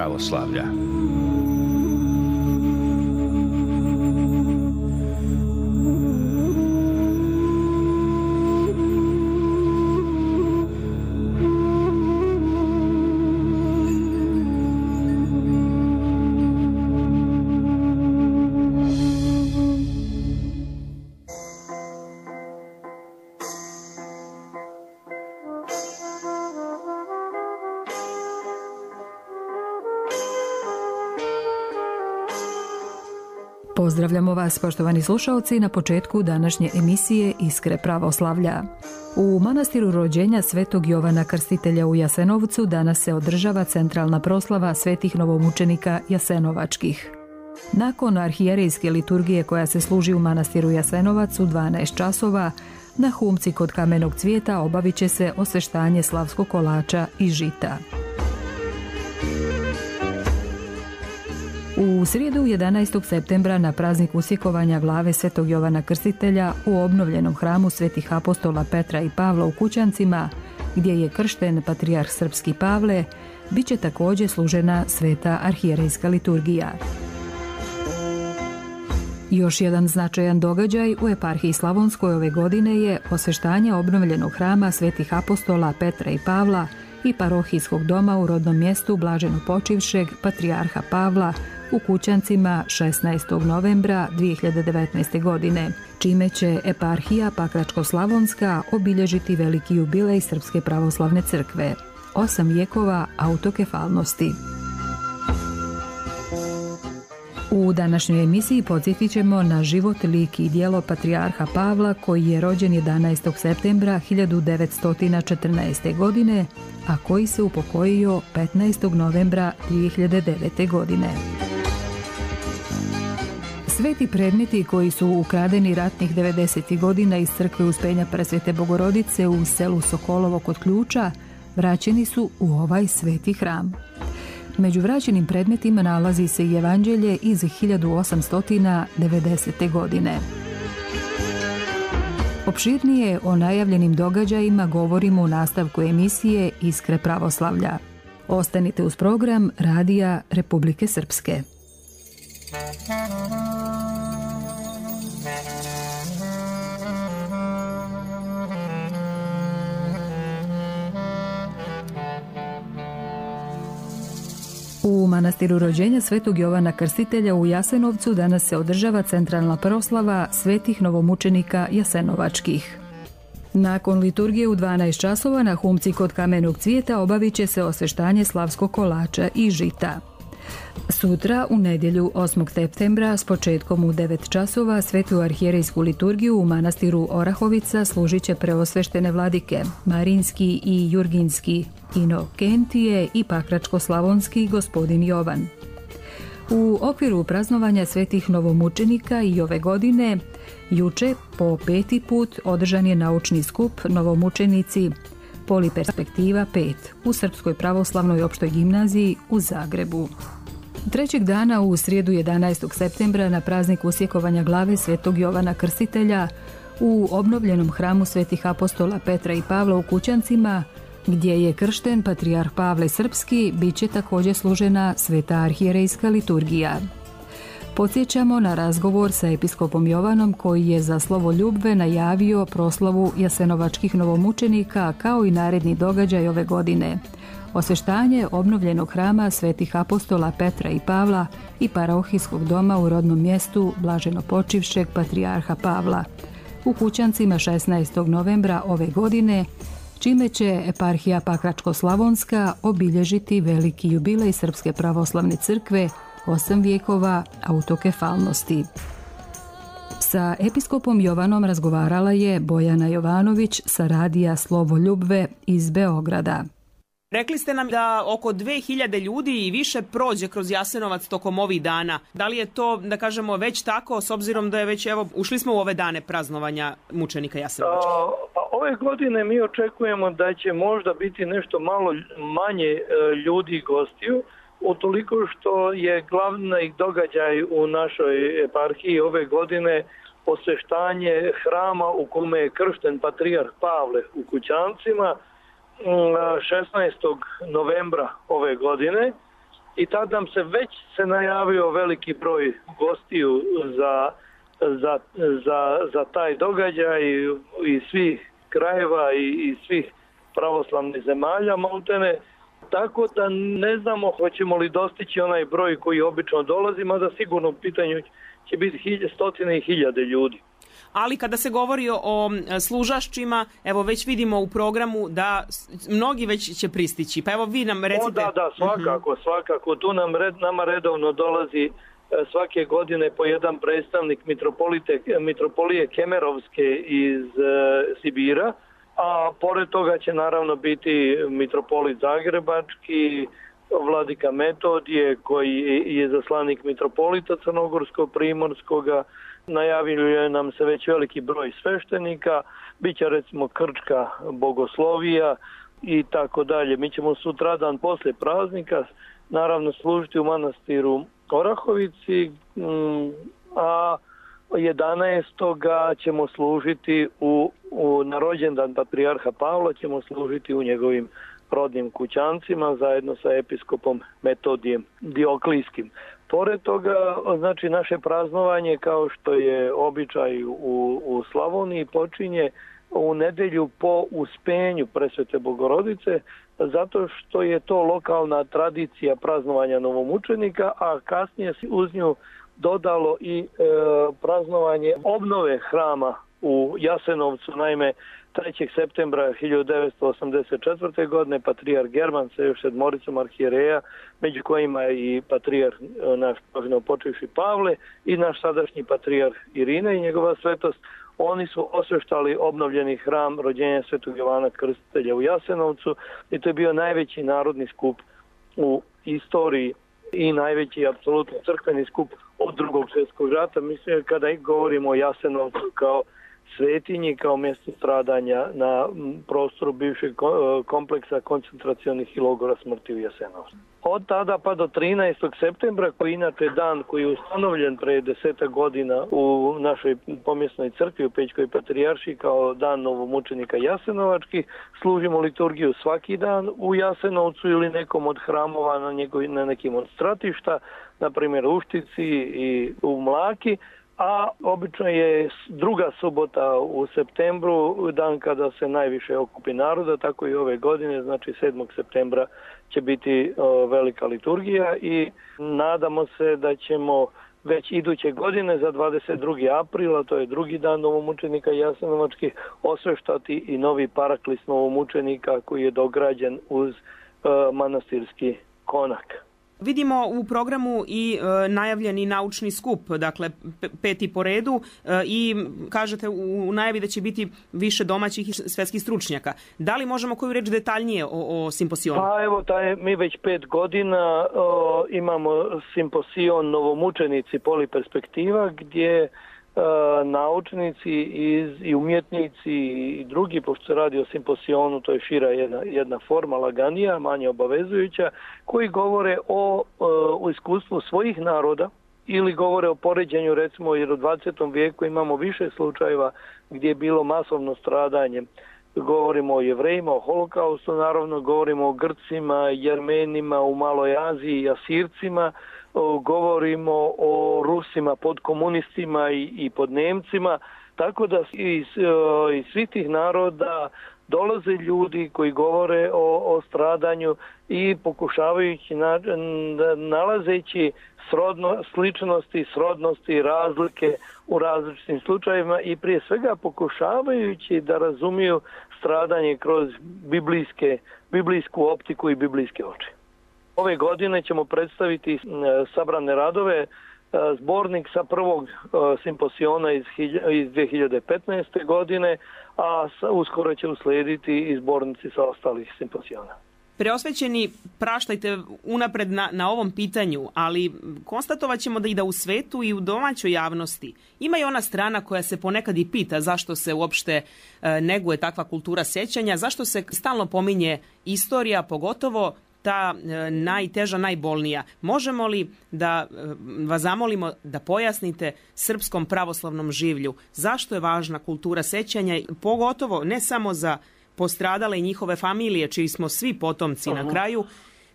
pravoslavlja. Pozdravljamo vas, poštovani slušaoci, na početku današnje emisije Iskre pravoslavlja. U manastiru rođenja Svetog Jovana Krstitelja u Jasenovcu danas se održava centralna proslava svetih novomučenika jasenovačkih. Nakon arhijerejske liturgije koja se služi u manastiru Jasenovac u 12 časova, na humci kod Kamenog cvijeta obavit će se osveštanje slavskog kolača i žita. U srijedu 11. septembra na praznik usjekovanja glave Svetog Jovana Krstitelja u obnovljenom hramu svetih apostola Petra i Pavla u Kućancima, gdje je kršten patrijarh srpski Pavle, bit će također služena sveta arhijerejska liturgija. Još jedan značajan događaj u eparhiji Slavonskoj ove godine je osveštanje obnovljenog hrama svetih apostola Petra i Pavla i parohijskog doma u rodnom mjestu blaženopočivšeg patrijarha Pavla u Kućancima 16. novembra 2019. godine, čime će eparhija Pakračko-slavonska obilježiti veliki jubilej Srpske pravoslavne crkve, 8 vjekova autokefalnosti. U današnjoj emisiji podsjetit ćemo na život, lik i djelo patrijarha Pavla, koji je rođen 11. septembra 1914. godine, a koji se upokojio 15. novembra 2009. godine. Sveti predmeti koji su ukradeni ratnih 90. godina iz crkve Uspenja Presvete Bogorodice u selu Sokolovo kod Ključa vraćeni su u ovaj sveti hram. Među vraćenim predmetima nalazi se i evanđelje iz 1890. godine. Opširnije o najavljenim događajima govorimo u nastavku emisije Iskre pravoslavlja. Ostanite uz program Radija Republike Srpske. U manastiru rođenja Svetog Jovana Krstitelja u Jasenovcu danas se održava centralna proslava svetih novomučenika jasenovačkih. Nakon liturgije u 12 časova na humci kod Kamenog cvijeta obavit će se osveštanje slavskog kolača i žita. Sutra, u nedjelju 8. septembra, s početkom u 9 časova, svetu arhijerejsku liturgiju u manastiru Orahovica služit će preosveštene vladike Marinski i Jurginski Inokentije i Pakračko-slavonski gospodin Jovan. U okviru praznovanja svetih novomučenika i ove godine, juče po 5. put održan je naučni skup Novomučenici Poliperspektiva 5 u Srpskoj pravoslavnoj opštoj gimnaziji u Zagrebu. Trećeg dana u srijedu 11. septembra na praznik usjekovanja glave Svetog Jovana Krstitelja u obnovljenom hramu svetih apostola Petra i Pavla u Kućancima, gdje je kršten patrijarh Pavle Srpski, bit će također služena sveta arhijerejska liturgija. Podsjećamo na razgovor sa episkopom Jovanom, koji je za slovo ljubve najavio proslavu jasenovačkih novomučenika kao i naredni događaj ove godine, osveštanje obnovljenog hrama svetih apostola Petra i Pavla i parohijskog doma u rodnom mjestu blaženopočivšeg patrijarha Pavla u Kućancima 16. novembra ove godine, čime će eparhija Pakračko-slavonska obilježiti veliki jubilej Srpske pravoslavne crkve, 8 vjekova autokefalnosti. Sa episkopom Jovanom razgovarala je Bojana Jovanović sa radija Slovo ljubve iz Beograda. Rekli ste nam da oko 2000 ljudi i više prođe kroz Jasenovac tokom ovih dana. Da li je to, da kažemo, već tako, s obzirom da je već, evo, ušli smo u ove dane praznovanja mučenika Jasenovačkih? Ove godine mi očekujemo da će možda biti nešto malo manje ljudi gostiju, utoliko što je glavni događaj u našoj eparhiji ove godine osveštanje hrama u kome je kršten patrijarh Pavle u Kućancima 16. novembra ove godine, i tad nam se već najavio veliki broj gostiju za taj događaj iz svih krajeva i svih pravoslavnih zemalja maltene. Tako da ne znamo hoćemo li dostići onaj broj koji obično dolazi, mada sigurno u pitanju će biti stotine i hiljade ljudi. Ali kada se govori o služašćima, evo već vidimo u programu da mnogi već će pristići. Pa evo vi nam recite... Da, svakako. Tu nama redovno dolazi svake godine po jedan predstavnik mitropolije Kemerovske iz Sibira, a pored toga će naravno biti mitropolit Zagrebački, vladika Metodije koji je zaslanik mitropolita Crnogorsko-Primorskoga, najavljuje nam se već veliki broj sveštenika, bit će recimo krčka bogoslovija i tako dalje. Mi ćemo sutradan poslije praznika naravno služiti u manastiru Orahovici, a 11. ćemo služiti na rođendan patrijarha Pavla, ćemo služiti u njegovim rodnim kućancima zajedno sa episkopom Metodijem Dioklijskim. Pored toga, znači naše praznovanje kao što je običaj u Slavoniji počinje u nedjelju po Uspenju Presvete Bogorodice, zato što je to lokalna tradicija praznovanja novomučenika, a kasnije se uz nju dodalo i praznovanje obnove hrama u Jasenovcu. Naime, 3. septembra 1984. godine patrijarh German sa još 7 arhijereja, među kojima je i patrijarh naš počivši Pavle i naš sadašnji patrijarh Irina i njegova svetost, oni su osveštali obnovljeni hram rođenja Svetog Jovana Krstitelja u Jasenovcu i to je bio najveći narodni skup u istoriji i najveći apsolutno crkveni skup od Drugog svjetskog rata. Mislim, kada govorimo o Jasenovcu kao svetinji, kao mjesto stradanja na prostoru bivšeg kompleksa koncentracionih i logora smrti u Jasenovcu. Od tada pa do 13. septembra, koji je inače dan koji je ustanovljen pre 10 godina u našoj pomjesnoj crkvi u Pećkoj patrijaršiji kao dan novomučenika Jasenovačkih, služimo liturgiju svaki dan u Jasenovcu ili nekom od hramova na nekim od stratišta, na primjer u Uštici i u Mlaki, a obično je druga subota u septembru, dan kada se najviše okupi naroda, tako i ove godine, znači 7. septembra će biti velika liturgija i nadamo se da ćemo već iduće godine za 22. aprila, to je drugi dan novomučenika Jasenovačkih, osveštati i novi paraklis novomučenika koji je dograđen uz manastirski konak. Vidimo u programu i najavljeni naučni skup, dakle 5. po redu i kažete u najavi da će biti više domaćih i svjetskih stručnjaka. Da li možemo koju reći detaljnije o simposijonu? Pa evo, mi već 5 godina imamo simposion Novomučenici poliperspektiva gdje naučnici i umjetnici i drugi, pošto se radi o simposionu, to je šira jedna forma, laganija, manje obavezujuća, koji govore o iskustvu svojih naroda ili govore o poređenju, recimo, jer u 20. vijeku imamo više slučajeva gdje je bilo masovno stradanje. Govorimo o Jevrejima, o holokaustu, naravno, govorimo o Grcima, Jermenima u Maloj Aziji, Asircima, govorimo o Rusima pod komunistima i pod Nemcima, tako da iz svih tih naroda dolaze ljudi koji govore o stradanju i pokušavajući, nalazeći sličnosti, srodnosti, razlike u različitim slučajevima i prije svega pokušavajući da razumiju stradanje kroz biblijsku optiku i biblijske oči. Ove godine ćemo predstaviti sabrane radove, zbornik sa prvog simposiona iz 2015. godine, a uskoro će uslijediti i zbornici sa ostalih simposiona. Preosvećeni, praštajte unapred na ovom pitanju, ali konstatovat ćemo da u svetu i u domaćoj javnosti ima i ona strana koja se ponekad i pita zašto se uopšte neguje takva kultura sjećanja, zašto se stalno pominje istorija, pogotovo ta najteža, najbolnija. Možemo li da vas zamolimo da pojasnite srpskom pravoslavnom življu zašto je važna kultura sjećanja, pogotovo ne samo za postradale i njihove familije, čiji smo svi potomci na kraju,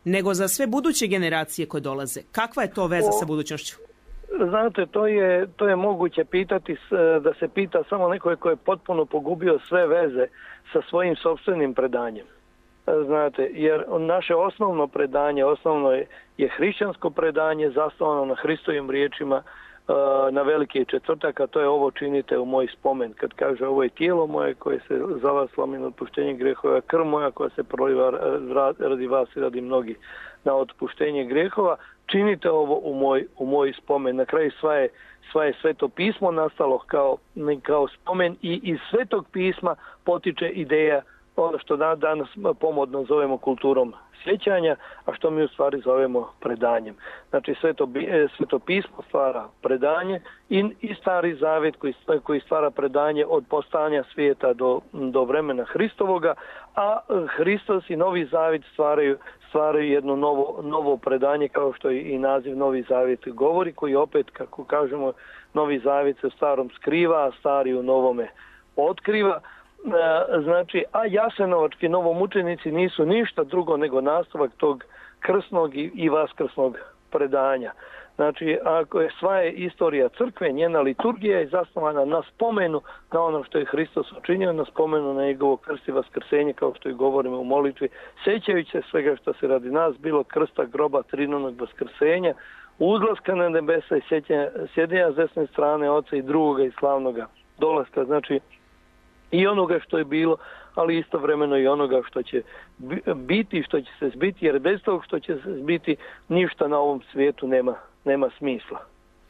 nego za sve buduće generacije koje dolaze. Kakva je to veza sa budućnošću? Znate, to je moguće pitati, da se pita samo neko ko je potpuno pogubio sve veze sa svojim sopstvenim predanjem. Znate, jer naše osnovno predanje, je hrišćansko predanje zasnovano na Hristovim riječima na Veliki četvrtak, a to je ovo činite u moj spomen. Kad kaže ovo je tijelo moje koje se za vas lomi na otpuštenje grehova, krv moja koja se proliva radi vas i radi mnogih na otpuštenje grehova, činite ovo u moj spomen. Na kraju sva je Sveto pismo nastalo kao spomen i iz Svetog pisma potiče ideja ono što danas pomodno zovemo kulturom sjećanja, a što mi u stvari zovemo predanjem. Znači Sveto pismo stvara predanje i Stari Zavjet koji stvara predanje od postojanja svijeta do vremena Hristovoga, a Hristos i Novi Zavjet stvaraju jedno novo predanje, kao što i naziv Novi Zavjet govori, koji opet, kako kažemo, Novi Zavjet se u starom skriva, a stari u novome otkriva. Znači, a jasenovački novomučenici nisu ništa drugo nego nastavak tog krsnog i vaskrsnog predanja. Znači, ako je sva istorija crkve, njena liturgija je zasnovana na spomenu na ono što je Hristos učinio, na spomenu na njegovo krst i vaskrsenje, kao što i govorimo u molitvi, sjećajući se svega što se radi nas bilo, krsta, groba, trinovnog vaskrsenja, uzlaska na nebesa i sjedenja s desne strane Oca i drugoga i slavnoga dolaska. Znači, i onoga što je bilo, ali istovremeno i onoga što će biti, što će se zbiti, jer bez tog što će se zbiti ništa na ovom svijetu nema smisla.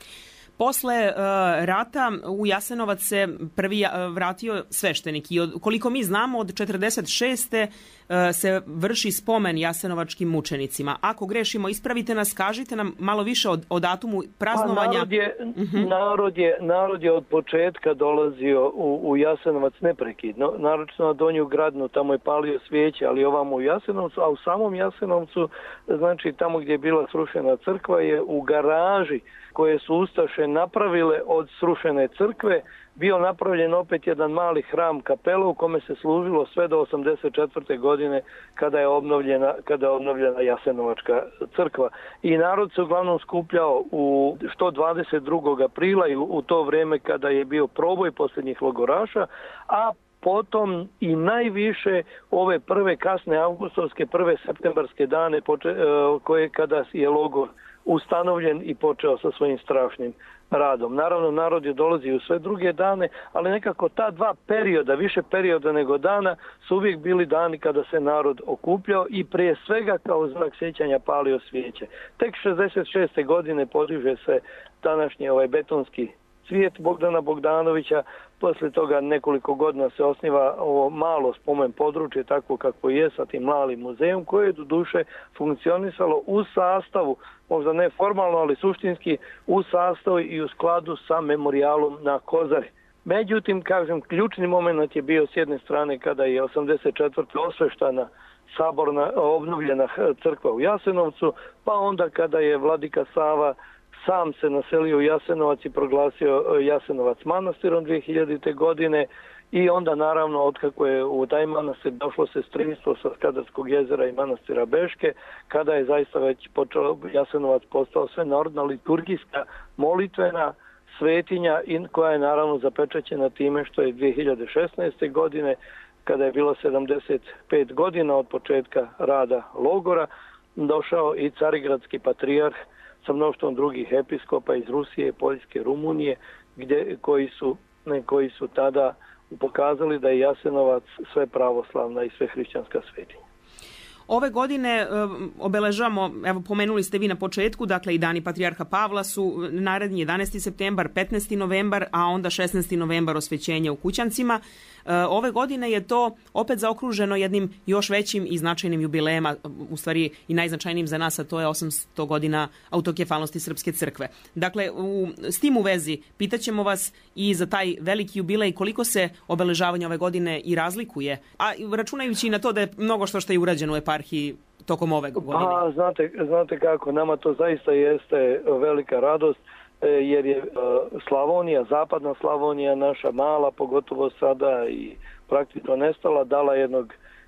Posle rata u Jasenovac se prvi vratio sveštenik i koliko mi znamo od 46. Se vrši spomen jasenovačkim mučenicima. Ako grešimo, ispravite nas, kažite nam malo više o datumu praznovanja. Narod je od početka dolazio u Jasenovac neprekidno, naročito na Donju Gradnu, tamo je palio svijeće, ali ovamo u Jasenovcu, a u samom Jasenovcu, znači tamo gdje je bila srušena crkva, je u garaži koje su ustaše napravile od srušene crkve, bio napravljen opet jedan mali hram kapela u kome se služilo sve do 1984. godine kada je obnovljena Jasenovačka crkva. I narod se uglavnom skupljao što 22. aprila i u to vrijeme kada je bio proboj posljednjih logoraša, a potom i najviše ove prve kasne avgustovske, prve septembarske dane kada je logor ustanovljen i počeo sa svojim strašnim radom. Naravno, narod je dolazio u sve druge dane, ali nekako ta dva perioda, više perioda nego dana, su uvijek bili dani kada se narod okupljao i prije svega kao znak sjećanja palio svijeće. Tek 66. godine podiže se današnji betonski cvijet Bogdana Bogdanovića, poslije toga nekoliko godina se osniva ovo malo spomen područje, tako kako je, sa tim malim muzejom, koje je doduše funkcionisalo u sastavu, možda ne formalno, ali suštinski u sastavu i u skladu sa memorijalom na Kozari. Međutim, kažem, ključni moment je bio s jedne strane kada je 84. osveštana saborna obnovljena crkva u Jasenovcu, pa onda kada je vladika Sava sam se naselio u Jasenovac i proglasio Jasenovac manastirom 2000. godine i onda naravno otkako je u taj manastir došlo sestrinstvo sa Skadarskog jezera i manastira Beške, kada je zaista već počeo Jasenovac postao svenarodna liturgijska molitvena svetinja koja je naravno zapečaćena time što je 2016. godine, kada je bilo 75 godina od početka rada logora, došao i carigradski patrijarh sa mnoštvom drugih episkopa iz Rusije, Poljske, Rumunije, koji su tada pokazali da je Jasenovac sve pravoslavna i sve hrišćanska svetinja. Ove godine obeležavamo, evo pomenuli ste vi na početku, dakle i dani Patrijarha Pavla su naredni 11. septembar, 15. novembar, a onda 16. novembar osvećenje u Kućancima. Ove godine je to opet zaokruženo jednim još većim i značajnim jubilejama, u stvari i najznačajnijim za nas, a to je 800 godina autokefalnosti Srpske crkve. Dakle, s tim u vezi pitaćemo vas i za taj veliki jubilej koliko se obeležavanje ove godine i razlikuje, a računajući i na to da je mnogo što je urađeno u eparhiji tokom ove godine. Pa, znate kako, nama to zaista jeste velika radost, jer je Slavonija, zapadna Slavonija, naša mala, pogotovo sada i praktično nestala, dala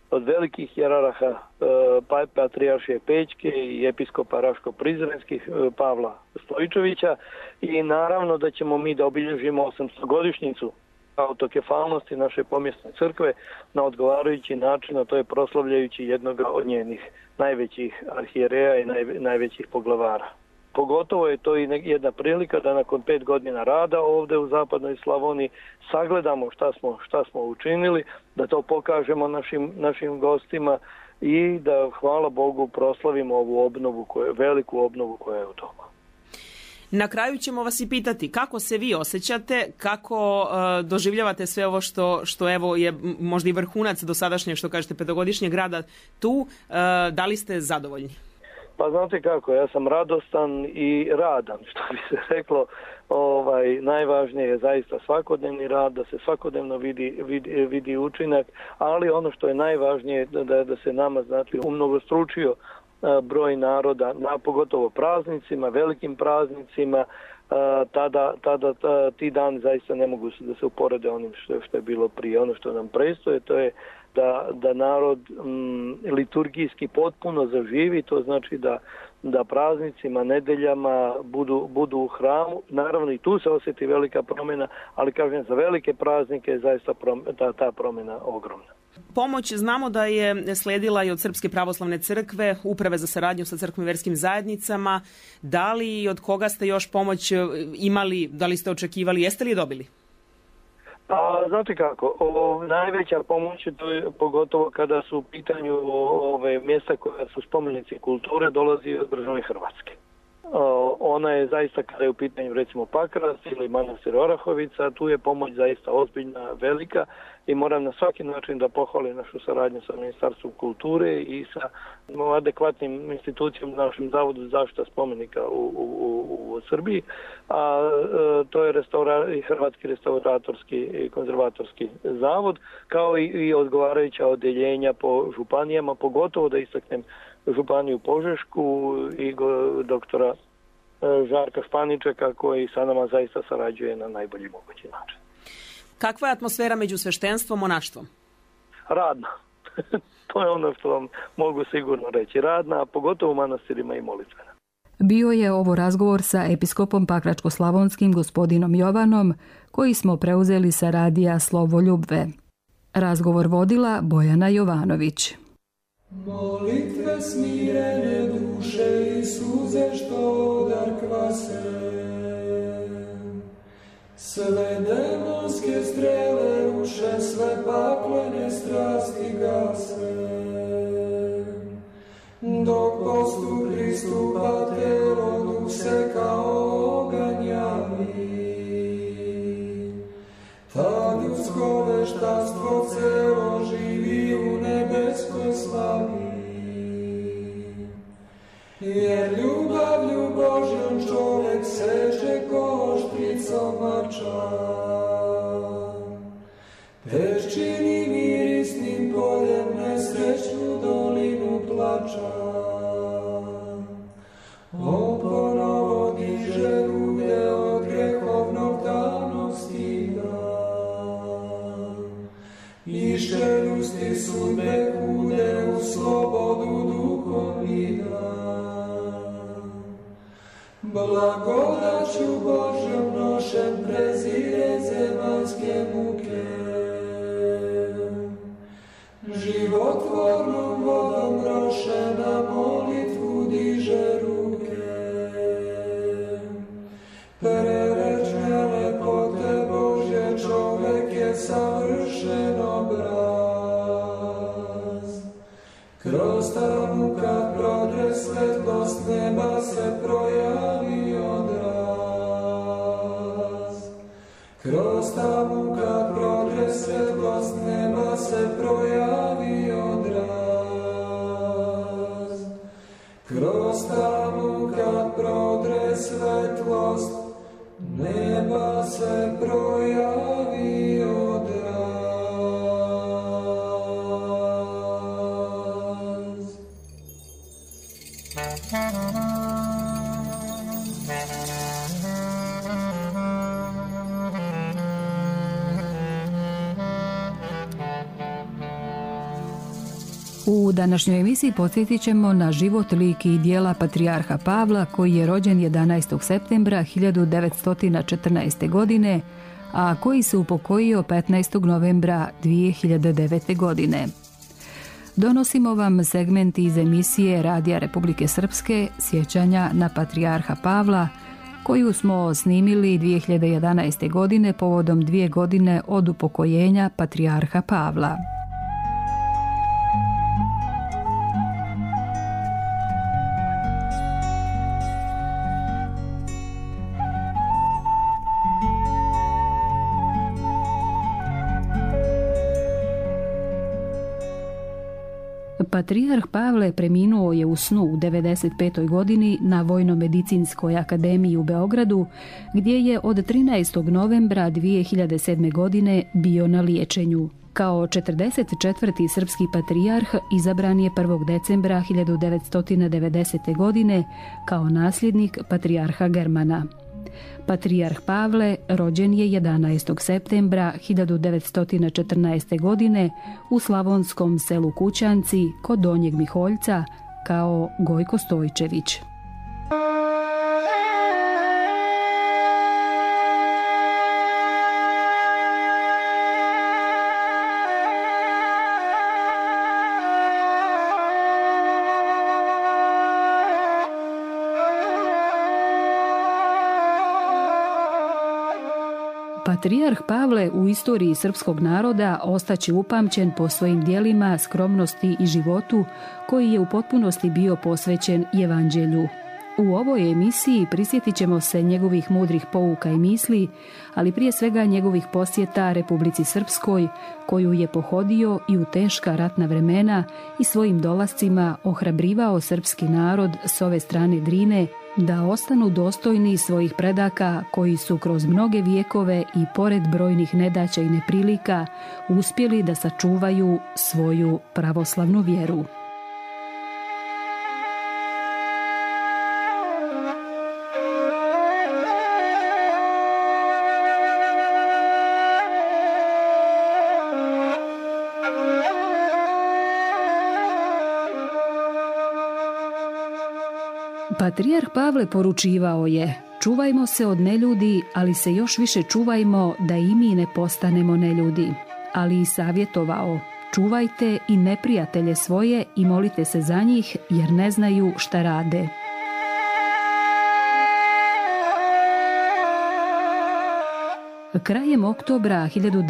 od velikih jeraraha Patrijaršije Pećke i episkopa Raško-Prizrenskih Pavla Stojičevića i naravno da ćemo mi da obilježimo 800-godišnjicu autokefalnosti naše pomjesne crkve na odgovarajući način, a to je proslavljajući jednog od njenih najvećih arhijereja i najvećih poglavara. Pogotovo je to i jedna prilika da nakon 5 godina rada ovdje u zapadnoj Slavoniji sagledamo šta smo učinili, da to pokažemo našim gostima i da, hvala Bogu, proslavimo ovu obnovu, veliku obnovu koja je u toku. Na kraju ćemo vas i pitati kako se vi osjećate, kako doživljavate sve ovo što evo je možda i vrhunac dosadašnjeg, što kažete, 5-godišnjeg rada tu, da li ste zadovoljni? Pa znate kako, ja sam radostan i radan, što bi se reklo. Najvažnije je zaista svakodnevni rad, da se svakodnevno vidi učinak, ali ono što je najvažnije da se nama, znači, umnogostručio broj naroda, pogotovo praznicima, velikim praznicima, tada ti dani zaista ne mogu da se uporede onim što je bilo prije. Ono što nam predstoje, to je da narod liturgijski potpuno zaživi, to znači da praznicima, nedeljama budu u hramu. Naravno i tu se osjeti velika promjena, ali kažem, za velike praznike je zaista ta promjena ogromna. Pomoć znamo da je slijedila i od Srpske pravoslavne crkve, Uprave za saradnju sa crkvenim vjerskim zajednicama. Da li i od koga ste još pomoć imali, da li ste očekivali, jeste li dobili? Znate kako, najveća pomoć, to je pogotovo kada su u pitanju ove mjesta koja su spomenici kulture, dolazi od države Hrvatske. Ona je zaista, kada je u pitanju recimo Pakrac ili manastir Orahovica, tu je pomoć zaista ozbiljna, velika i moram na svaki način da pohvalim našu saradnju sa Ministarstvom kulture i sa adekvatnim institucijom, našim Zavodu za zaštitu spomenika u Srbiji, a to je Hrvatski restauratorski i konzervatorski zavod, kao i odgovarajuća odjeljenja po županijama, pogotovo da istaknem županiju Požešku i doktora Žarka Španičeka koji sa nama zaista sarađuje na najbolji mogući način. Kakva je atmosfera među sveštenstvom, monaštvom? Radna. To je ono što vam mogu sigurno reći. Radna, a pogotovo u manastirima i molitvena. Bio je ovo razgovor sa episkopom Pakračko-slavonskim gospodinom Jovanom, koji smo preuzeli sa radija Slovoljubve. Razgovor vodila Bojana Jovanović. Molitve smirene duše i suze što dar kvase, sve demonske strele ruše, sve paklene strasti gase. Dok postup pristupa telo, duh se kao oganj javi, ta ljudsko veštastvo celo živi u nebeskoj slavi. Jer ljubavlju Božjom čovjek seče ko oštricom mača, te čini mirisnim poljem nesrećnu dolinu plača. On ponovo diže ruke od grehovnog tamnog stida i šelusti sudbe kude u slobodu duhom vida. Blagodaću Božjom nošen prezire zemaljske muke, životvornom vodom rošena molitvu diže ruke. Prerečne lepote Božje čovjek je savršen obraz. Kroz tamu kad prodre svetlost neba se projavi odraz. Kroz tamu kad prodre svetlost neba se projavi odraz. Kroz tamu kad prodre svetlost neba se projavi odraz. U današnjoj emisiji podsjetit ćemo na život, lik i djela patrijarha Pavla, koji je rođen 11. septembra 1914. godine, a koji se upokojio 15. novembra 2009. godine. Donosimo vam segment iz emisije Radija Republike Srpske Sjećanja na patrijarha Pavla, koju smo snimili 2011. godine povodom 2 godine od upokojenja patrijarha Pavla. Patrijarh Pavle preminuo je u snu u 95. godini na Vojno-medicinskoj akademiji u Beogradu, gdje je od 13. novembra 2007. godine bio na liječenju. Kao 44. srpski patrijarh izabran je 1. decembra 1990. godine kao nasljednik patrijarha Germana. Patrijarh Pavle rođen je 11. septembra 1914. godine u slavonskom selu Kućanci kod Donjeg Miholjca kao Gojko Stojčević. Patrijarh Pavle u istoriji srpskog naroda ostaće upamćen po svojim djelima, skromnosti i životu koji je u potpunosti bio posvećen Evanđelju. U ovoj emisiji prisjetit ćemo se njegovih mudrih pouka i misli, ali prije svega njegovih posjeta Republici Srpskoj, koju je pohodio i u teška ratna vremena i svojim dolascima ohrabrivao srpski narod s ove strane Drine da ostanu dostojni svojih predaka koji su kroz mnoge vijekove i pored brojnih nedaća i neprilika uspjeli da sačuvaju svoju pravoslavnu vjeru. Patrijarh Pavle poručivao je: čuvajmo se od neljudi, ali se još više čuvajmo da i mi ne postanemo neljudi. Ali i savjetovao: čuvajte i neprijatelje svoje i molite se za njih, jer ne znaju šta rade. Krajem oktobra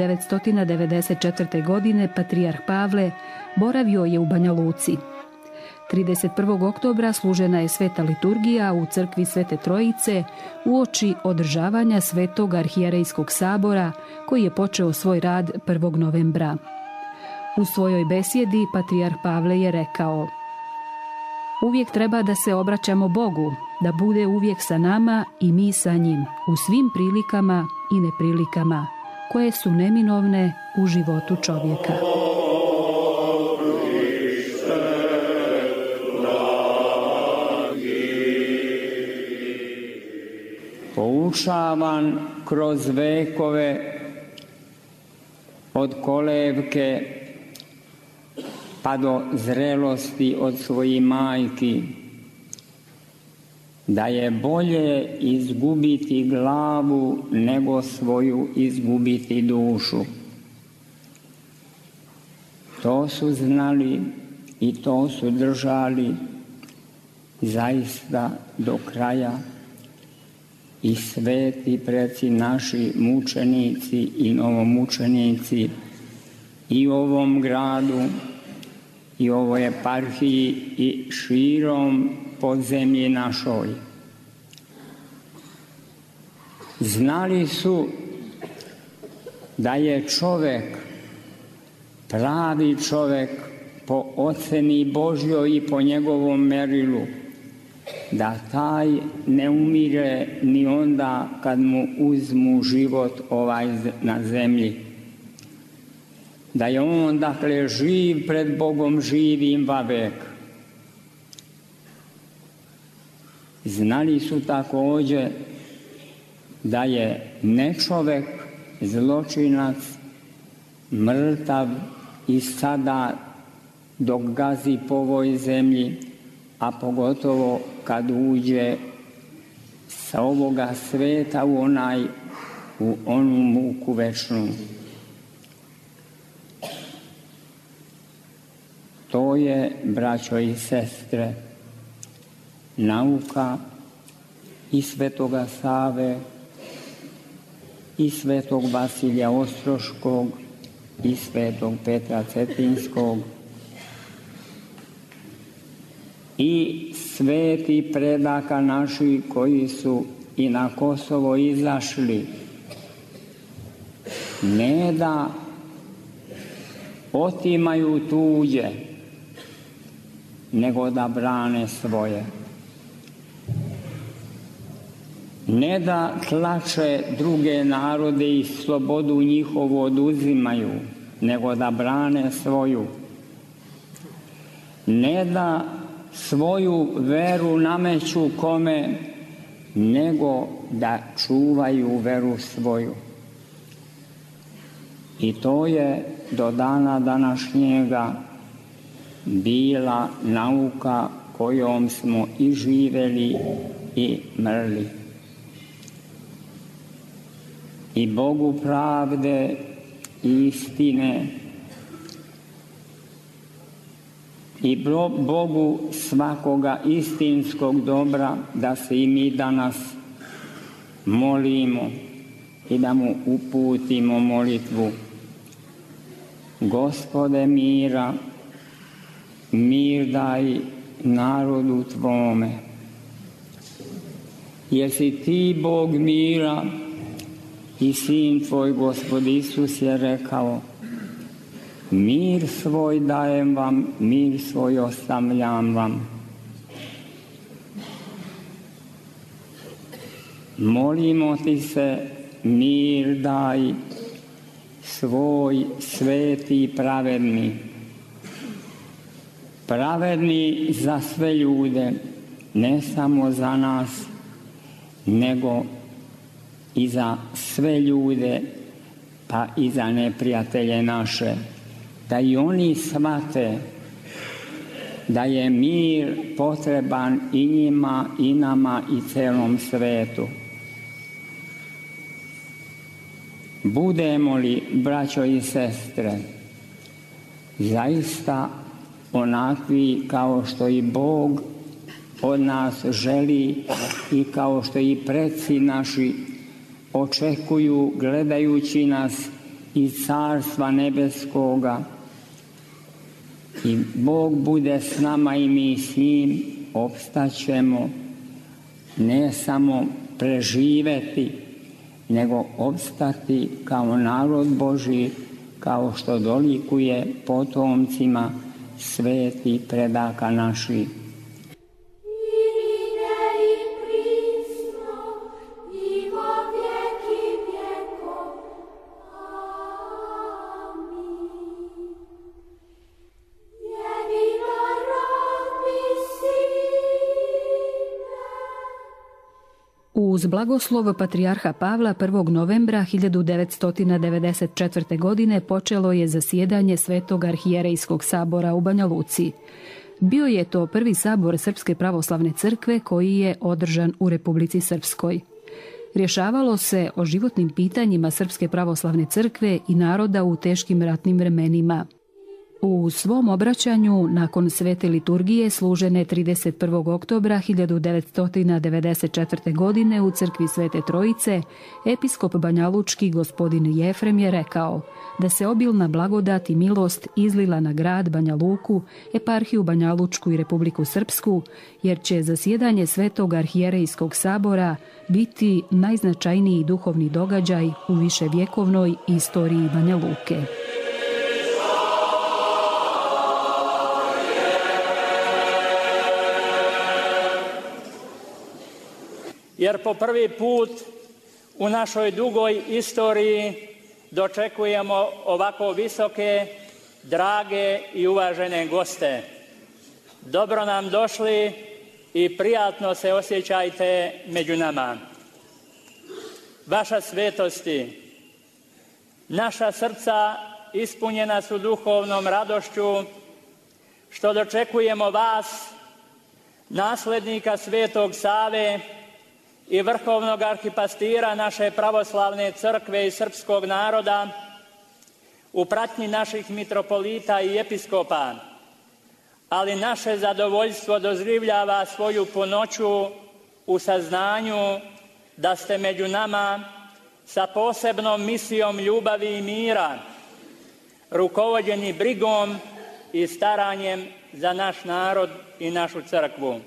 1994. godine patrijarh Pavle boravio je u Banja Luci. 31. oktobra služena je sveta liturgija u crkvi Svete Trojice uoči održavanja Svetog arhijerejskog sabora koji je počeo svoj rad 1. novembra. U svojoj besjedi patrijarh Pavle je rekao: uvijek treba da se obraćamo Bogu, da bude uvijek sa nama i mi sa njim, u svim prilikama i neprilikama, koje su neminovne u životu čovjeka. Poučavan kroz vekove od kolevke pa do zrelosti od svojih majki, da je bolje izgubiti glavu nego svoju izgubiti dušu. To su znali i to su držali zaista do kraja i sveti preci naši mučenici i novomučenici i u ovom gradu i ovoj eparhiji i širom podzemlji našoj. Znali su da je čovjek, pravi čovjek po oceni Božjoj i po njegovom merilu, da taj ne umire ni onda kad mu uzmu život ovaj na zemlji. Da je on, dakle, živ pred Bogom živim vavek. Znali su također da je nečovek, zločinac, mrtav i sada dok gazi po ovoj zemlji, a pogotovo kad uđe sa ovoga sveta u onu muku večnu. To je, braćo i sestre, nauka i svetoga Save, i svetog Vasilija Ostroškog, i svetog Petra Cetinskog, i sveti predaka naši koji su i na Kosovo izašli, ne da otimaju tuđe, nego da brane svoje. Ne da tlače druge narode i slobodu njihovu oduzimaju, nego da brane svoju. Ne da svoju veru nameću kome, nego da čuvaju veru svoju. I to je do dana današnjega bila nauka kojom smo i živeli i mrli. I Bogu pravde i istine i Bogu svakoga istinskog dobra da se i mi danas molimo i da mu uputimo molitvu. Gospode mira, mir daj narodu tvome. Jer si ti Bog mira i Sin tvoj Gospod Isus je rekao: mir svoj dajem vam, mir svoj ostavljam vam. Molimo ti se, mir daj svoj sveti i pravedni. Pravedni za sve ljude, ne samo za nas, nego i za sve ljude, pa i za neprijatelje naše. Da i oni shvate da je mir potreban i njima, i nama, i celom svetu. Budemo li, braćo i sestre, zaista onakvi kao što i Bog od nas želi i kao što i preci naši očekuju gledajući nas iz Carstva nebeskoga, i Bog bude s nama i mi s njim, opstaćemo, ne samo preživeti, nego opstati kao narod Božji, kao što dolikuje potomcima svetih predaka naših. Uz blagoslov patrijarha Pavla 1. novembra 1994. godine počelo je zasjedanje Svetog arhijerejskog sabora u Banja Luci. Bio je to prvi sabor Srpske pravoslavne crkve koji je održan u Republici Srpskoj. Rješavalo se o životnim pitanjima Srpske pravoslavne crkve i naroda u teškim ratnim vremenima. U svom obraćanju nakon svete liturgije služene 31. oktobra 1994. godine u crkvi Svete Trojice, episkop banjalučki gospodin Jefrem je rekao da se obilna blagodat i milost izlila na grad Banja Luku, eparhiju Banjalučku i Republiku Srpsku, jer će zasjedanje Svetog arhijerejskog sabora biti najznačajniji duhovni događaj u viševjekovnoj istoriji Banja Luke. Jer po prvi put u našoj dugoj istoriji dočekujemo ovako visoke, drage i uvažene goste. Dobro nam došli i prijatno se osjećajte među nama. Vaša svetosti, naša srca ispunjena su duhovnom radošću što dočekujemo vas, naslednika Svetog Save i vrhovnog arhipastira naše pravoslavne crkve i srpskog naroda, u pratnji naših mitropolita i episkopa, ali naše zadovoljstvo doživljava svoju punoću u saznanju da ste među nama sa posebnom misijom ljubavi i mira, rukovođeni brigom i staranjem za naš narod i našu crkvu.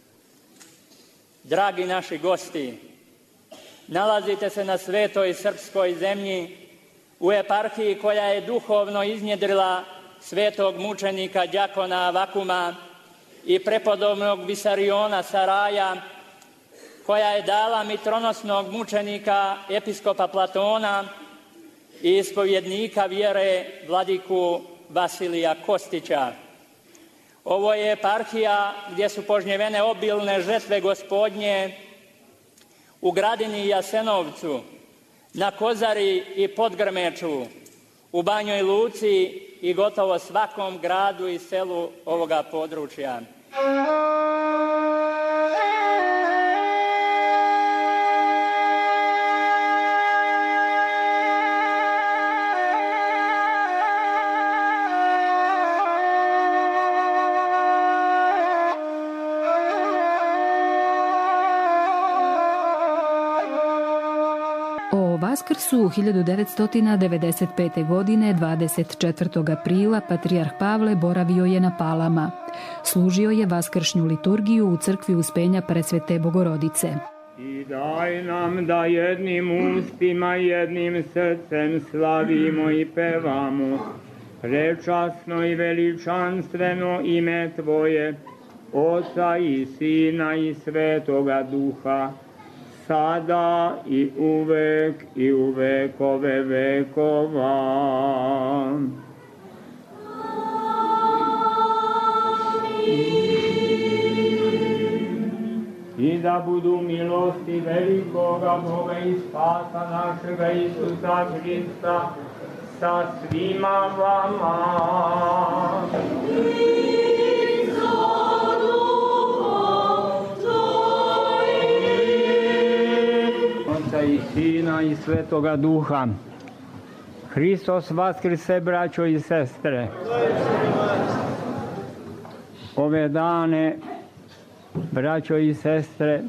Dragi naši gosti, nalazite se na svetoj srpskoj zemlji, u eparhiji koja je duhovno iznjedrila svetog mučenika đakona Avakuma i prepodobnog Visariona Saraja, koja je dala mitronosnog mučenika episkopa Platona i ispovjednika vjere vladiku Vasilija Kostića. Ovo je eparhija gdje su požnjevene obilne žetve Gospodnje u Gradini i Jasenovcu, na Kozari i Podgrmeču, u Banjoj Luci i gotovo svakom gradu i selu ovoga područja. Vaskrsu 1995. godine 24. aprila patrijarh Pavle boravio je na Palama. Služio je vaskršnju liturgiju u crkvi Uspenja Presvete Bogorodice. I daj nam da jednim ustima, jednim srcem slavimo i pevamo prečasno i veličanstveno ime Tvoje, Oca i Sina i Svetoga Duha, sada i u vekove vekova. I da budu milosti velikoga Boga i spasa našega Isusa Hrista sa svima vama. I Sina i Svetoga Duha. Hristos vaskrse, braćo i sestre. Ove dane, braćo i sestre,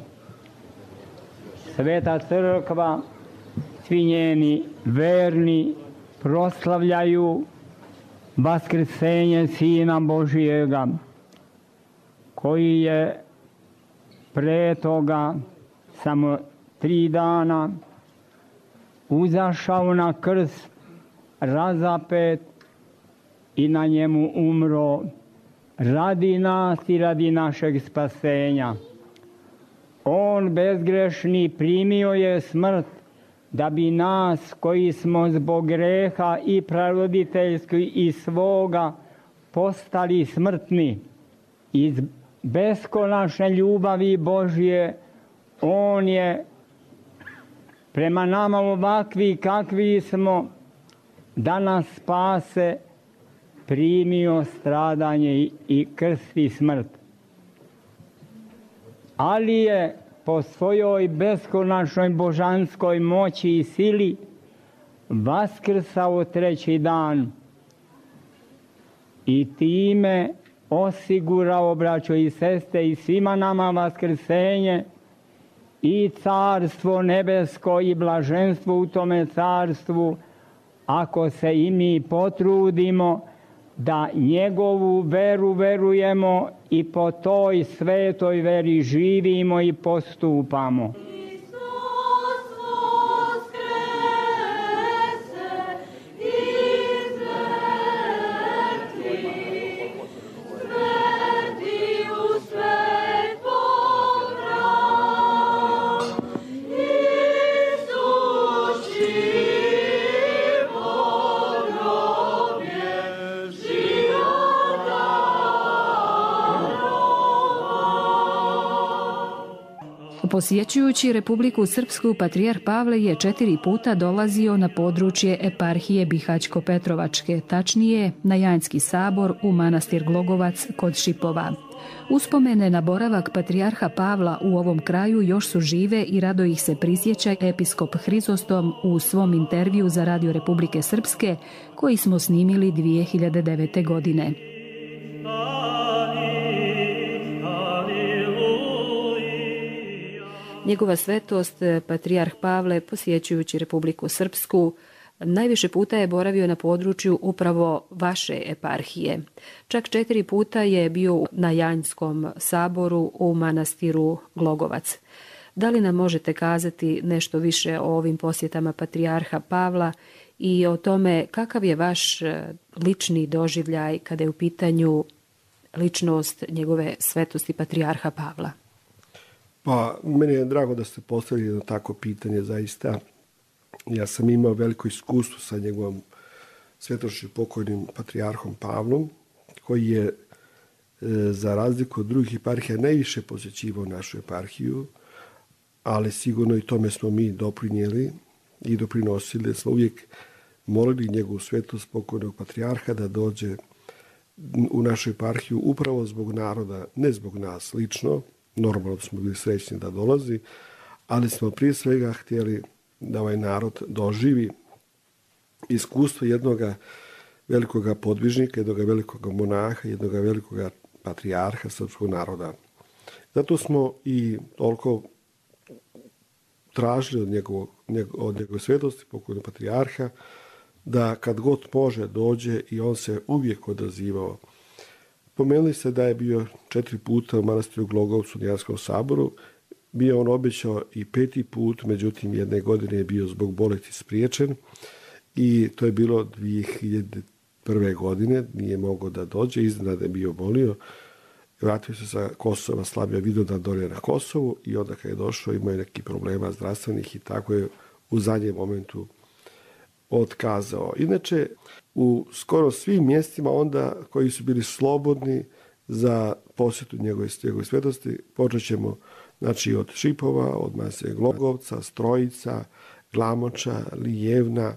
Sveta Crkva, svi njeni verni proslavljaju vaskrsenje Sina Božijega, koji je pre toga samo 3 dana uzašao na krst, razapet i na njemu umro radi nas i radi našeg spasenja. On bezgrešni primio je smrt da bi nas koji smo zbog greha i praroditeljski i svoga postali smrtni. Iz beskonačne ljubavi Božje on je prema nama ovakvi kakvi smo, da nas spase, primio stradanje i krst i smrt. Ali je po svojoj beskonačnoj božanskoj moći i sili vaskrsao 3. dan i time osigurao, braćo i sestre, i svima nama vaskrsenje i carstvo nebesko i blaženstvo u tome carstvu, ako se i mi potrudimo da njegovu veru verujemo i po toj svetoj veri živimo i postupamo. Posjećujući Republiku Srpsku, patrijarh Pavle je 4 puta dolazio na područje eparhije Bihaćko-Petrovačke, tačnije na Janjski sabor u manastir Glogovac kod Šipova. Uspomene na boravak patrijarha Pavla u ovom kraju još su žive i rado ih se prisjeća episkop Hrizostom u svom intervju za Radio Republike Srpske, koji smo snimili 2009. godine. Njegova svetost, patrijarh Pavle, posjećujući Republiku Srpsku, najviše puta je boravio na području upravo vaše eparhije. Čak 4 puta je bio na Janjskom saboru u manastiru Glogovac. Da li nam možete kazati nešto više o ovim posjetama patrijarha Pavla i o tome kakav je vaš lični doživljaj kada je u pitanju ličnost njegove svetosti patrijarha Pavla? Pa, meni je drago da ste postavili jedno tako pitanje, zaista. Ja sam imao veliko iskustvo sa njegovom svetošću pokojnim patrijarhom Pavlom, koji je, za razliku od drugih eparhija, najviše posjećivao našu eparhiju, ali sigurno i tome smo mi doprinijeli i doprinosili, da smo uvijek molili njegovu svetost pokojnog patrijarha da dođe u našu eparhiju upravo zbog naroda, ne zbog nas lično. Normalno smo bili srećni da dolazi, ali smo prije svega htjeli da ovaj narod doživi iskustvo jednog velikog podvižnika, jednog velikog monaha, jednog velikog patrijarha srpskog naroda. Zato smo i toliko tražili od njegove svetosti, pokojnog patrijarha, da kad god može dođe, i on se uvijek odazivao. Pomenuli se da je bio 4 puta u manastiru Glogovcu u Janskom saboru. Bio on obećao i 5. put, međutim jedne godine je bio zbog bolesti spriječen i to je bilo 2001. godine, nije mogao da dođe, iznenada je bio bolio. Vratio se sa Kosova, slavio Vidovdan dolje na Kosovu i onda kad je došao imao je neki problema zdravstvenih i tako je u zadnjem momentu otkazao. Inače, u skoro svim mjestima onda koji su bili slobodni za posjetu njegove svetosti, počet ćemo od Šipova, od manastira Glogovca, Strojica, Glamoča, Lijevna,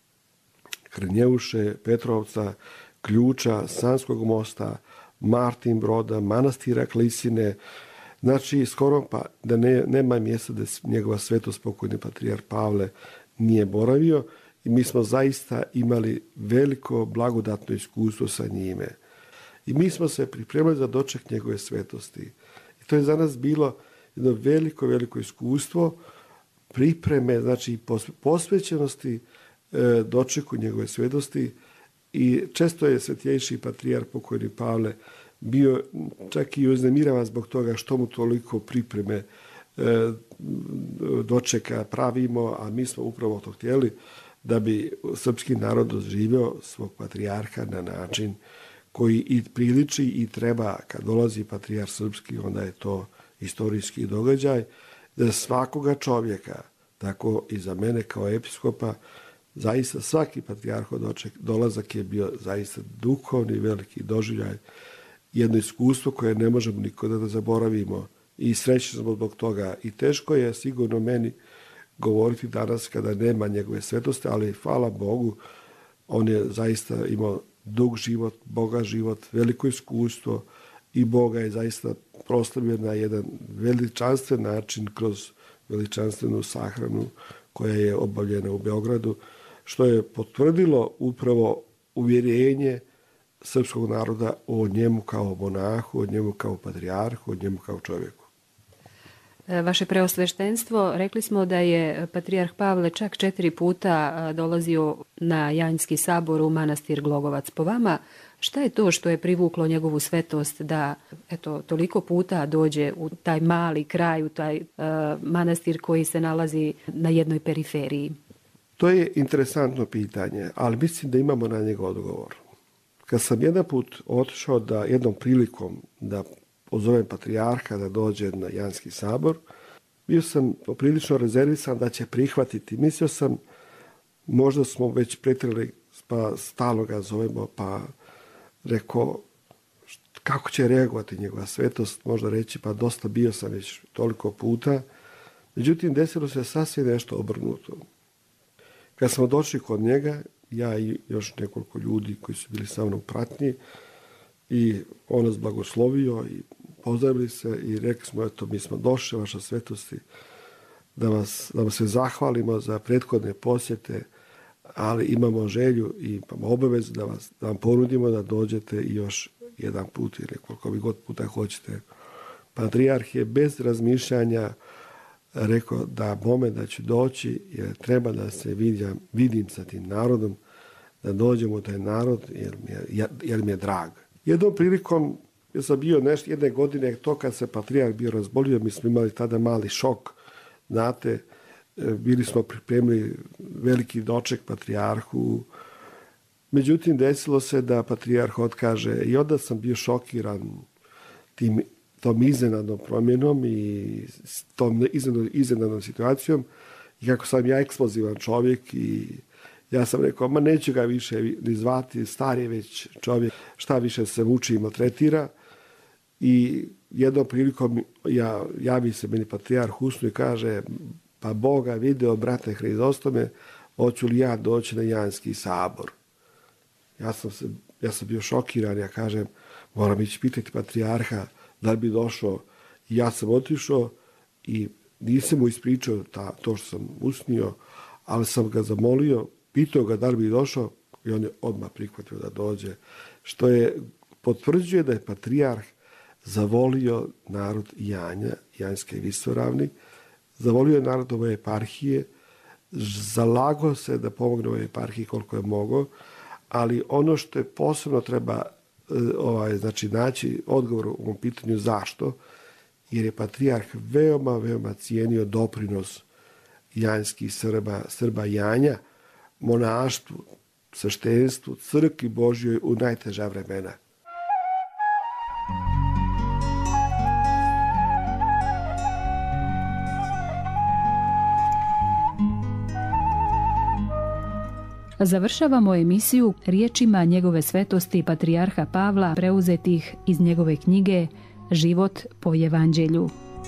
Krnjeuše, Petrovca, Ključa, Sanskog mosta, Martin Broda, manastira Klisine. Znači, skoro pa da nema mjesta da njegova svetost pokojni patrijarh Pavle nije boravio. I mi smo zaista imali veliko blagodatno iskustvo sa njime. I mi smo se pripremili za doček njegove svetosti. I to je za nas bilo jedno veliko iskustvo pripreme, znači posvećenosti dočeku njegove svetosti. I često je svetjejši patrijarh pokojni Pavle bio čak i uznemiravan zbog toga što mu toliko pripreme dočeka pravimo, a mi smo upravo to htjeli, da bi srpski narod doživio svog patrijarha na način koji i priliči i treba. Kad dolazi patrijarh srpski, onda je to istorijski događaj. Za svakoga čovjeka, tako i za mene kao episkopa, zaista svaki patrijarhov dolazak je bio zaista duhovni veliki doživljaj. Jedno iskustvo koje ne možemo nikada da zaboravimo i srećni smo zbog toga. I teško je sigurno meni govoriti danas kada nema njegove svetosti, ali hvala Bogu, on je zaista imao dug život, bogat život, veliko iskustvo i Boga je zaista proslavio na jedan veličanstven način kroz veličanstvenu sahranu koja je obavljena u Beogradu, što je potvrdilo upravo uvjerenje srpskog naroda o njemu kao monahu, o njemu kao patrijarhu, o njemu kao čovjeku. Vaše preosveštenstvo, rekli smo da je patrijarh Pavle čak 4 puta dolazio na Janjski sabor u manastir Glogovac. Po vama, šta je to što je privuklo njegovu svetost da toliko puta dođe u taj mali kraj, u taj manastir koji se nalazi na jednoj periferiji? To je interesantno pitanje, ali mislim da imamo na njega odgovor. Kad sam jedan put otišao da jednom prilikom da pozovem patrijarha da dođe na Janjski sabor, bio sam poprilično rezervisan da će prihvatiti. Mislio sam, možda smo već pretjerali, pa stalno ga zovemo, pa rekao kako će reagovati njegova svetost, možda reći pa dosta bio sam već toliko puta, Međutim, desilo se sasvim nešto obrnuto. Kad smo došli kod njega, ja i još nekoliko ljudi koji su bili sa mnom u pratnji, i on nas blagoslovio i pozdravili se i rekli smo, eto, mi smo došli, vaša svetosti, da vam se zahvalimo za prethodne posjete, ali imamo želju i imamo obavezu da vam ponudimo da dođete i još jedan put ili koliko vi god puta hoćete. Patrijarh je bez razmišljanja rekao da moment da ću doći, jer treba da se vidim sa tim narodom, da dođem u taj narod jer mi je drag. Jednom prilikom, ja sam bio jedne godine, to kad se patrijarh bio razbolio, mi smo imali tada mali šok, znate, bili smo pripremili veliki doček patrijarhu, međutim desilo se da patrijarh otkaže i onda sam bio šokiran tom iznenadnom promjenom i tom iznenadnom situacijom i kako sam ja eksplozivan čovjek i ja sam rekao, ma neću ga više ni zvati, star je već čovjek, šta više se muči i maltretira. I jednom prilikom javi se meni patrijarh usnu i kaže, pa Boga video, brate Hrizostome, hoću li ja doći na Janski sabor. Ja sam bio šokiran, ja kažem, moram ići pitati patrijarha da li bi došao. I ja sam otišao i nisam mu ispričao to što sam usnio, ali sam ga zamolio, pitao ga da li bi došao i on je odmah prihvatio da dođe. Što je potvrđuje da je patrijarh zavolio narod Janja, Janjske Visoravni, zavolio je narod ove eparhije, zalagao se da pomogne ovoj eparhiji koliko je mogao, ali ono što je posebno treba naći odgovor u ovom pitanju zašto, jer je patrijarh veoma, veoma cijenio doprinos janjskih Srba Janja, monaštvu, sveštenstvu, crkvi Božjoj u najteža vremena. Završavamo emisiju riječima njegove svetosti patrijarha Pavla preuzetih iz njegove knjige Život po evanđelju.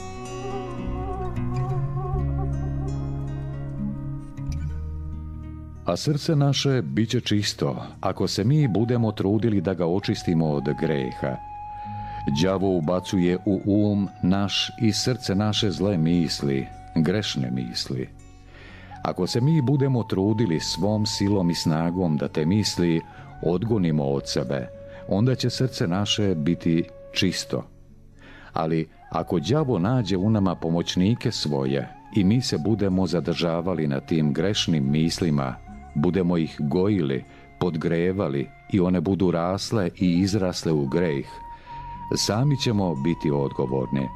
A srce naše bit će čisto, ako se mi budemo trudili da ga očistimo od greha. Đavo ubacuje u naš i srce naše zle misli, grešne misli. Ako se mi budemo trudili svom silom i snagom da te misli odgonimo od sebe, onda će srce naše biti čisto. Ali ako đavo nađe u nama pomoćnike svoje i mi se budemo zadržavali na tim grešnim mislima, budemo ih gojili, podgrevali i one budu rasle i izrasle u greh, sami ćemo biti odgovorni.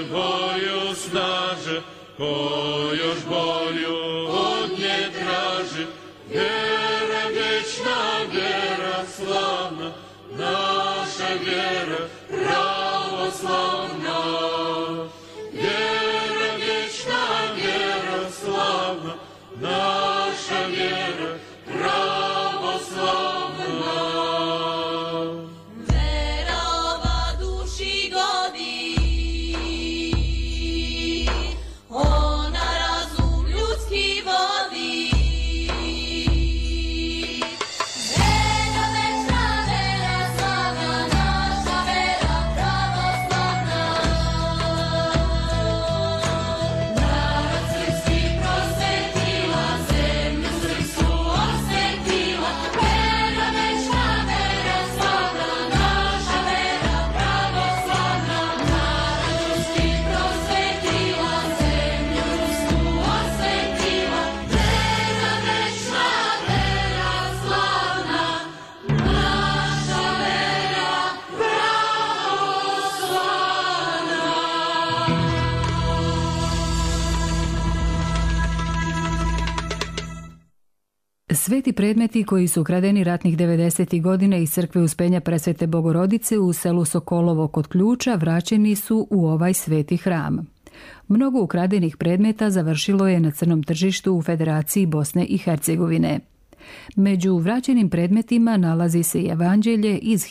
boju snaže, ko još bolju od nje traži. Vjera vječna, vjera slavna, naša vjera pravoslavna. Vjera vječna, vjera slavna, naša vjera pravoslavna. Sveti predmeti koji su ukradeni ratnih 90. godina iz crkve Uspenja Presvete Bogorodice u selu Sokolovo kod Ključa vraćeni su u ovaj sveti hram. Mnogo ukradenih predmeta završilo je na crnom tržištu u Federaciji Bosne i Hercegovine. Među vraćenim predmetima nalazi se i evanđelje iz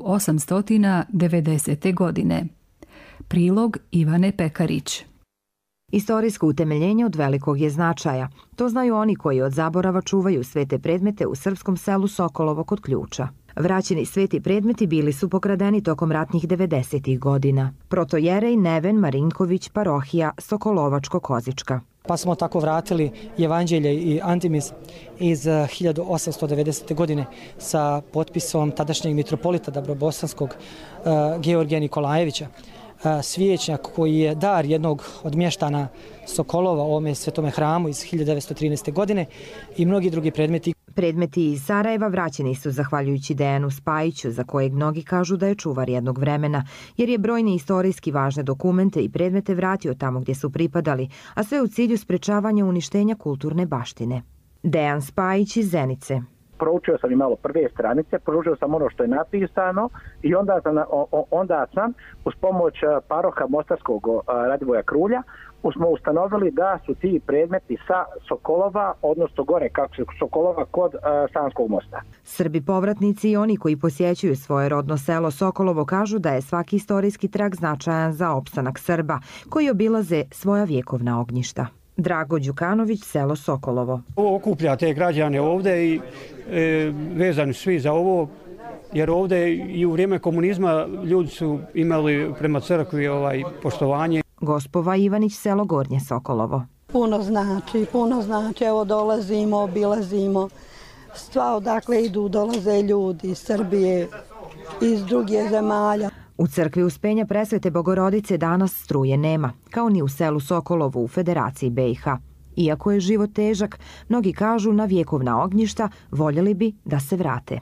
1890. godine. Prilog Ivane Pekarić. Istorijsko utemeljenje od velikog je značaja. To znaju oni koji od zaborava čuvaju svete predmete u srpskom selu Sokolovo kod Ključa. Vraćeni sveti predmeti bili su pokradeni tokom ratnih 90. godina. Protojerej Neven Marinković, parohija Sokolovačko-Kozička. Pa smo tako vratili evanđelje i Antimis iz 1890. godine sa potpisom tadašnjeg mitropolita Dabrobosanskog Georgija Nikolajevića. Svijećnjak koji je dar jednog od mještana Sokolova u ovome svetome hramu iz 1913. godine i mnogi drugi predmeti. Predmeti iz Sarajeva vraćeni su zahvaljujući Dejanu Spajiću, za kojeg mnogi kažu da je čuvar jednog vremena, jer je brojne istorijski važne dokumente i predmete vratio tamo gdje su pripadali, a sve u cilju sprečavanja uništenja kulturne baštine. Dejan Spajić iz Zenice. Proučio sam i malo prve stranice, proučio sam ono što je napisano i onda sam uz pomoć paroha Mostarskog Radivoja Krulja smo ustanovili da su ti predmeti sa Sokolova, odnosno gore kako se Sokolova kod Sanskog mosta. Srbi povratnici i oni koji posjećuju svoje rodno selo Sokolovo kažu da je svaki istorijski trag značajan za opstanak Srba koji obilaze svoja vjekovna ognjišta. Drago Đukanović, selo Sokolovo. Ovo okuplja te građane ovdje i vezani svi za ovo, jer ovdje i u vrijeme komunizma ljudi su imali prema crkvi poštovanje. Gospova Ivanić, selo Gornje Sokolovo. Puno znači, evo dolazimo, obilazimo, sva odakle idu, dolaze ljudi iz Srbije, iz drugih zemalja. U crkvi Uspenja Presvete Bogorodice danas struje nema, kao ni u selu Sokolovu u Federaciji BiH. Iako je život težak, mnogi kažu na vjekovna ognjišta voljeli bi da se vrate.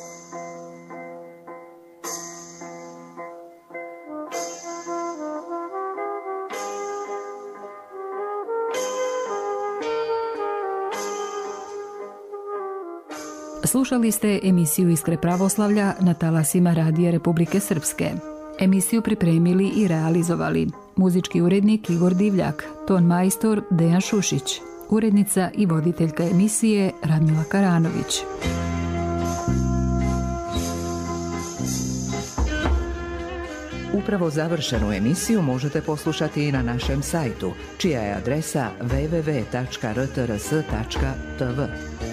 Slušali ste emisiju Iskre pravoslavlja na talasima Radija Republike Srpske. Emisiju pripremili i realizovali muzički urednik Igor Divljak, ton majstor Dejan Šušić, urednica i voditeljka emisije Radmila Karanović. Upravo završenu emisiju možete poslušati i na našem sajtu, čija je adresa www.rtrs.tv.